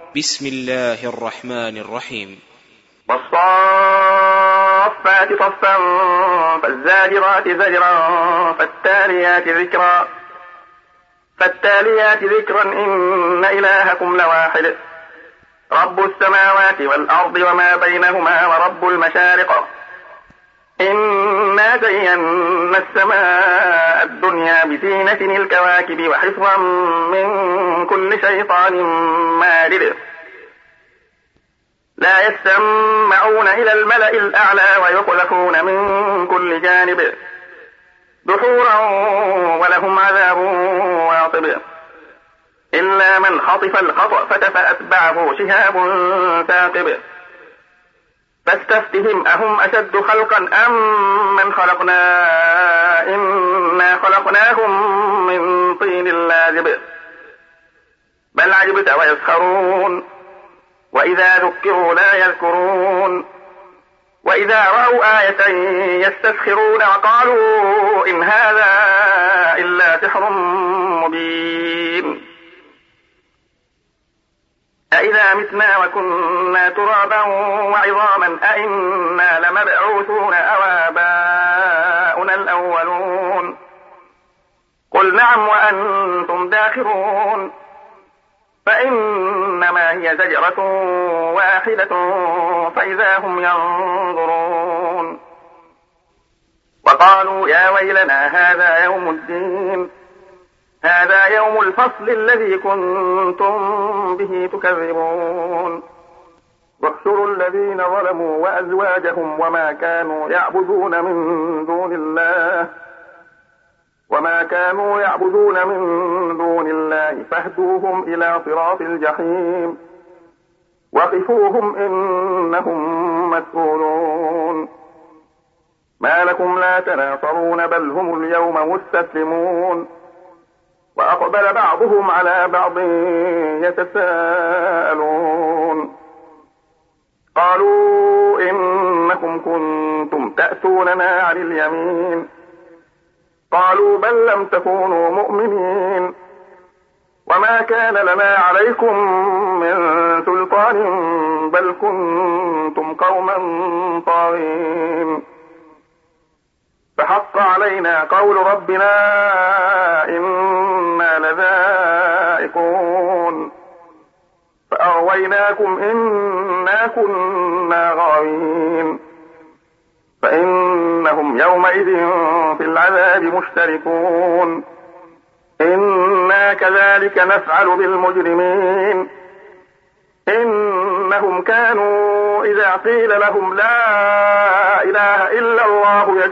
بسم الله الرحمن الرحيم. والصافات صفا فالزاجرات زجرا فالتاليات ذكرا إن إلهكم لواحد رب السماوات والأرض وما بينهما ورب المشارق إنا زينا السماء الدنيا بزينة الكواكب وحفظا من كل شيطان مارد لا يسمعون إلى الملأ الأعلى ويقذفون من كل جانب دحورا ولهم عذاب واصب إلا من خطف الخطفة فأتبعه شهاب ثاقب فاستفتهم أهم أشد خلقا أم من خلقنا إنا خلقناهم من طين لازب بل عجبت ويسخرون وإذا ذكروا لا يذكرون وإذا رأوا آية يستسخرون وقالوا إن هذا إلا سحر مبين أإذا متنا وكنا ترابا وعظاما أإنا لمبعوثون أو آباؤنا الأولون قل نعم وأنتم داخرون فإنما هي زجرة واحدة فإذا هم ينظرون وقالوا يا ويلنا هذا يوم الدين هذا يوم الفصل الذي كنتم به تكذبون واحشروا الذين ظلموا وأزواجهم وما كانوا يعبدون من دون الله فاهدوهم إلى صراط الجحيم وقفوهم إنهم مسؤولون ما لكم لا تناصرون بل هم اليوم مستسلمون وأقبل بعضهم على بعض يتساءلون قالوا إنكم كنتم تأتوننا عن اليمين قالوا بل لم تكونوا مؤمنين وما كان لنا عليكم من سلطان بل كنتم قوما طاغين فحق علينا قول ربنا إنا لذائقون فأغويناكم إنا كنا غاوين فإنهم يومئذ في العذاب مشتركون إنا كذلك نفعل بالمجرمين إنهم كانوا إذا قيل لهم لا إله إلا الله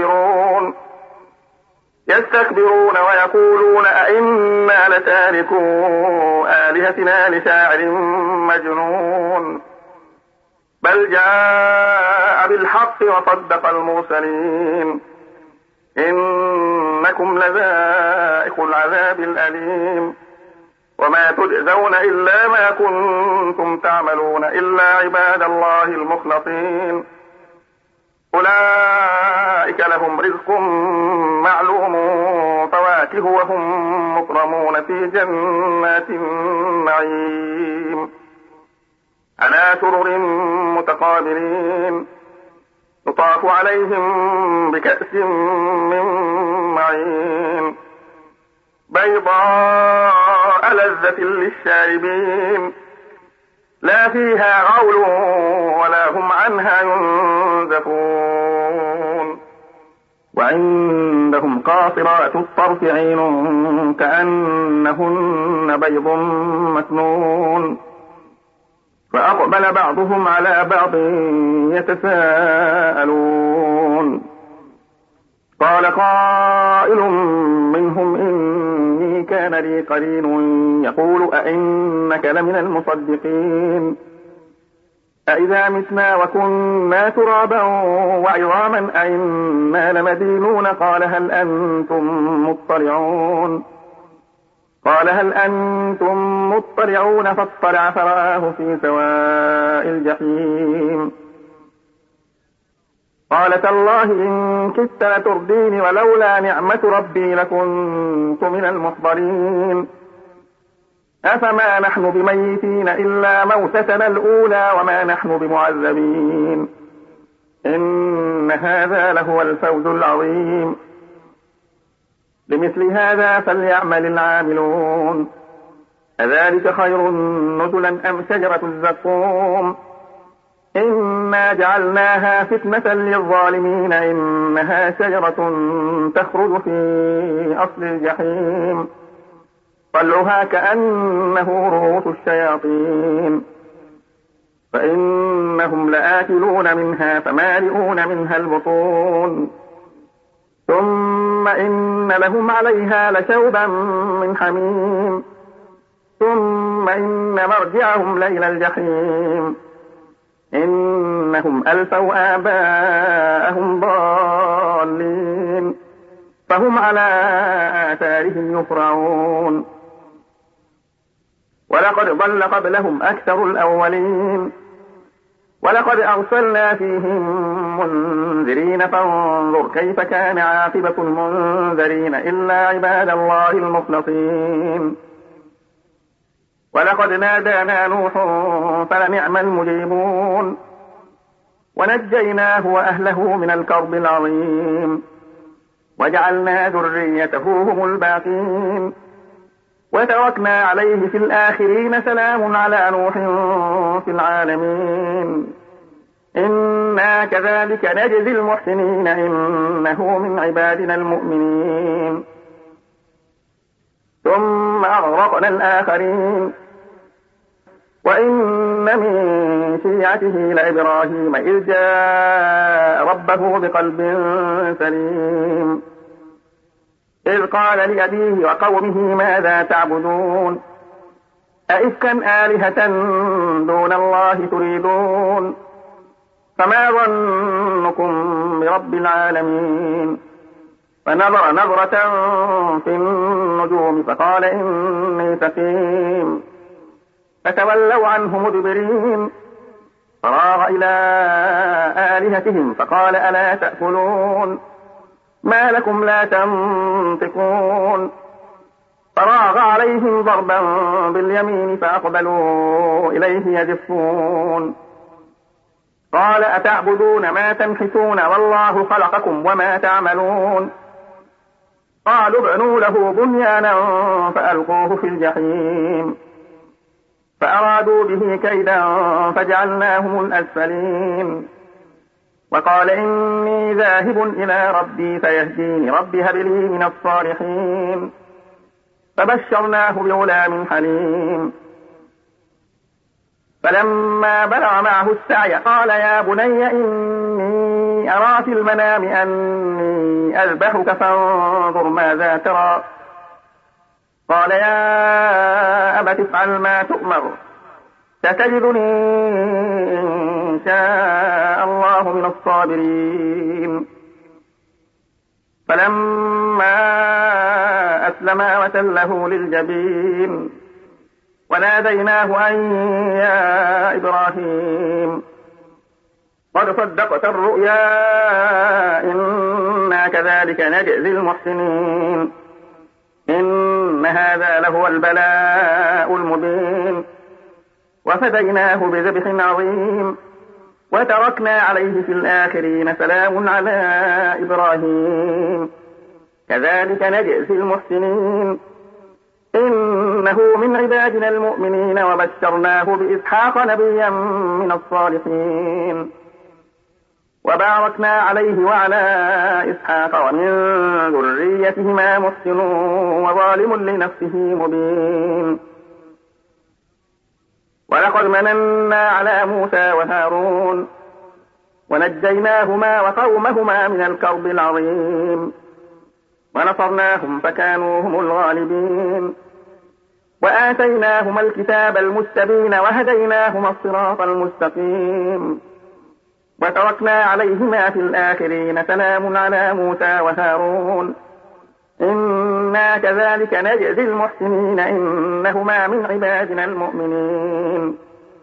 يستكبرون ويقولون أئنا لتاركو آلهتنا لشاعر مجنون بل جاء بالحق وصدق المرسلين إنكم لذائق العذاب الأليم وما تجزون إلا ما كنتم تعملون إلا عباد الله المخلصين أولئك لهم رزق معلوم فواكه وهم مكرمون في جنات النعيم على سرر متقابلين يطاف عليهم بكأس من معين بيضاء لذة للشاربين لا فيها غول ولا هم عنها ينزفون وعندهم قاصرات الطرف عين كأنهن بيض مكنون فأقبل بعضهم على بعض يتساءلون قال قائل منهم إني كان لي قرين يقول أئنك لمن المصدقين أئذا متنا وكنا ترابا وعظاما أئنا لمدينون قال هل أنتم مطلعون فاطلع فرآه في سواء الجحيم قال تالله إن كدت لتردين ولولا نعمة ربي لكنت من المحضرين أفما نحن بميتين إلا موتتنا الأولى وما نحن بمعذبين إن هذا لهو الفوز العظيم لمثل هذا فليعمل العاملون أذلك خير نزلا أم شجرة الزقوم إنا جعلناها فتنة للظالمين إنها شجرة تخرج في أصل الجحيم طلعها كأنه رؤوس الشياطين فإنهم لآكلون منها فمالئون منها البطون ثم إن لهم عليها لشوبا من حميم ثم إن مرجعهم لإلى الجحيم إنهم ألفوا آباءهم ضالين فهم على آثارهم يفرعون ولقد ضل قبلهم أكثر الأولين ولقد أرسلنا فيهم منذرين فانظر كيف كان عاقبة المنذرين إلا عباد الله المخلصين ولقد نادانا نوح فلنعم المجيبون ونجيناه وأهله من الكرب العظيم وجعلنا ذريته هم الباقين وتركنا عليه في الآخرين سلام على نوح في العالمين إنا كذلك نجزي المحسنين إنه من عبادنا المؤمنين ثم أغرقنا الآخرين وإن من شيعته لإبراهيم إذ جاء ربه بقلب سليم إذ قال لأبيه وقومه ماذا تعبدون أئفكا آلهة دون الله تريدون فما ظنكم برب العالمين فنظر نظرة في النجوم فقال إني سقيم فتولوا عنه مدبرين فراغ إلى آلهتهم فقال ألا تأكلون ما لكم لا تنطقون فراغ عليهم ضربا باليمين فأقبلوا إليه يزفون قال أتعبدون ما تنحتون والله خلقكم وما تعملون قالوا ابنوا له بنيانا فألقوه في الجحيم فأرادوا به كيدا فجعلناهم الأسفلين وقال إني ذاهب إلى ربي فيهديني ربي هب لي من الصالحين فبشرناه بغلام حليم فلما بلغ معه السعي قال يا بني إني أرى في المنام أني أذبحك فانظر ماذا ترى قال يا أبت افعل ما تؤمر ستجدني إن شاء الله من الصابرين فلما أسلما وتله للجبين وناديناه أن يا إبراهيم قد صدقت الرؤيا إنا كذلك نجزي المحسنين إن هذا لهو البلاء المبين وفديناه بذبح عظيم وتركنا عليه في الآخرين سلام على إبراهيم كذلك نجزي المحسنين إنه من عبادنا المؤمنين وبشرناه بإسحاق نبيا من الصالحين وباركنا عليه وعلى إسحاق ومن ذريتهما محسن وظالم لنفسه مبين ولقد مننا على موسى وهارون ونجيناهما وقومهما من الكرب العظيم ونصرناهم فكانوا هم الغالبين وآتيناهما الكتاب المستبين وهديناهما الصراط المستقيم وتركنا عليهما في الآخرين سلام على موسى وهارون إنا كذلك نجزي المحسنين إنهما من عبادنا المؤمنين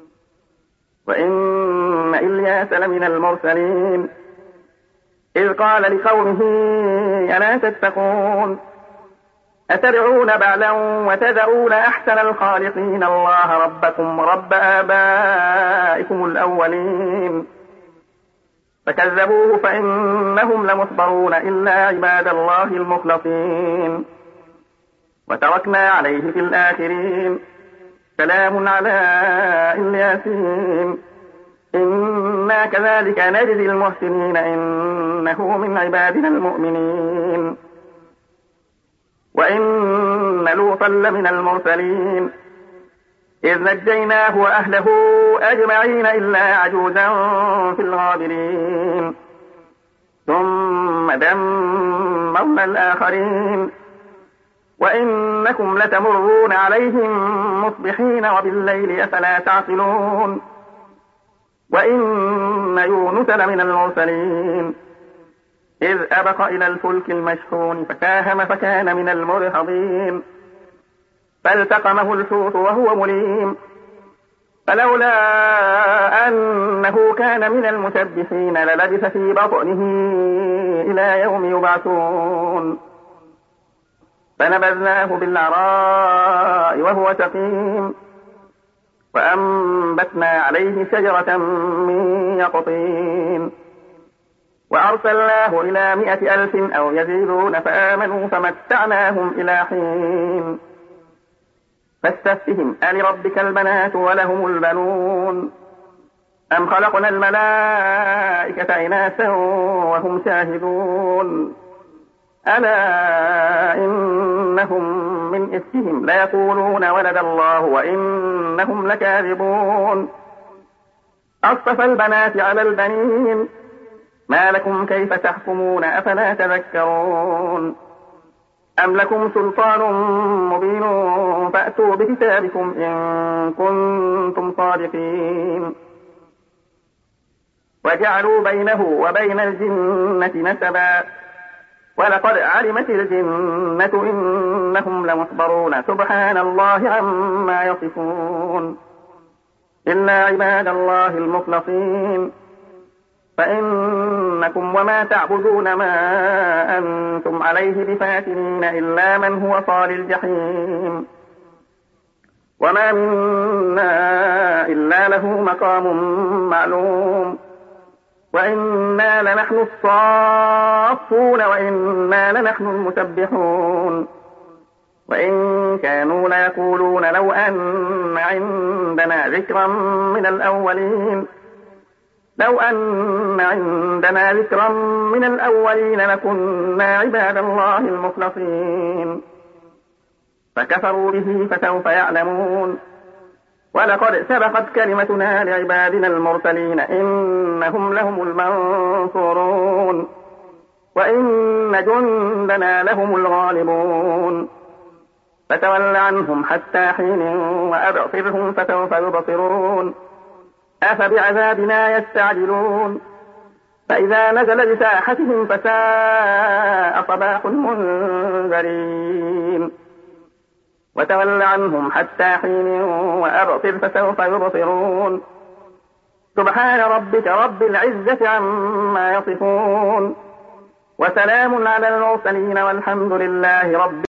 وإن إلياس لمن المرسلين إذ قال لقومه ألا تتقون أتدعون بعلا وتذرون أحسن الخالقين الله ربكم رب آبائكم الأولين فكذبوه فإنهم لمحضرون إلا عباد الله المخلصين وتركنا عليه في الآخرين سلام على الياسين إنا كذلك نجزي المحسنين إنه من عبادنا المؤمنين وإن لوطا لمن المرسلين إذ نجيناه وأهله أجمعين إلا عجوزا في الغابرين ثم دمرنا الآخرين وإنكم لتمرون عليهم مصبحين وبالليل أفلا تعقلون وإن يونس لمن المرسلين إذ أبق إلى الفلك المشحون فساهم فكان من المدحضين فالتقمه الحوت وهو مليم فلولا أنه كان من المسبحين للبث في بطنه إلى يوم يبعثون فنبذناه بالعراء وهو سقيم وأنبتنا عليه شجرة من يقطين وأرسلناه إلى 100,000 أو يزيدون فآمنوا فمتعناهم إلى حين فاستفتهم ألربك البنات ولهم البنون أم خلقنا الملائكة إناثا وهم شاهدون ألا إنهم من إفكهم ليقولون ولد الله وإنهم لكاذبون أصطفى البنات على البنين ما لكم كيف تحكمون أفلا تذكرون أم لكم سلطان مبين فأتوا بكتابكم إن كنتم صادقين وجعلوا بينه وبين الجنة نسبا ولقد علمت الجنة إنهم لمحضرون سبحان الله عما يصفون إلا عباد الله المخلصين فإنكم وما تعبدون ما أنتم عليه بفاتنين إلا من هو صال الجحيم وما منا إلا له مقام معلوم وإنا لنحن الصافون وإنا لنحن المسبحون وإن كانوا ليقولون لو أن عندنا ذكرا من الأولين لكنا عباد الله المخلصين فكفروا به فسوف يعلمون ولقد سبقت كلمتنا لعبادنا المرسلين إنهم لهم المنصورون وإن جندنا لهم الغالبون فتول عنهم حتى حين وأبصرهم فسوف يبصرون أفبعذابنا يستعجلون فإذا نزل بساحتهم فساء صباح المنذرين وتول عنهم حتى حين وأبصر فسوف يبصرون سبحان ربك رب العزة عما يصفون وسلام على المرسلين والحمد لله رب